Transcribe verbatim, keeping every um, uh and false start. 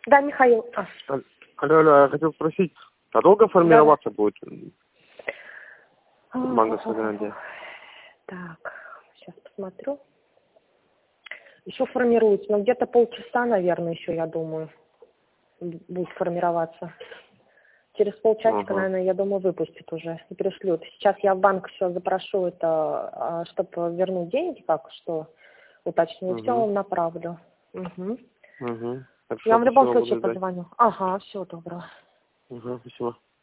Да, Михаил. А. Алло, алло, я хотел спросить, а долго формироваться да. будет манго Сагранде? Так, сейчас посмотрю. Еще формируется, но где-то полчаса, наверное, еще, я думаю, будет формироваться. Через полчасика, ага. наверное, я думаю, выпустят уже и пришлют. Сейчас я в банк еще запрошу это, чтобы вернуть деньги, как что уточню, угу. все вам направлю. Угу. Угу. Я вам в любом случае позвоню. Ага, всего доброго. Угу, спасибо.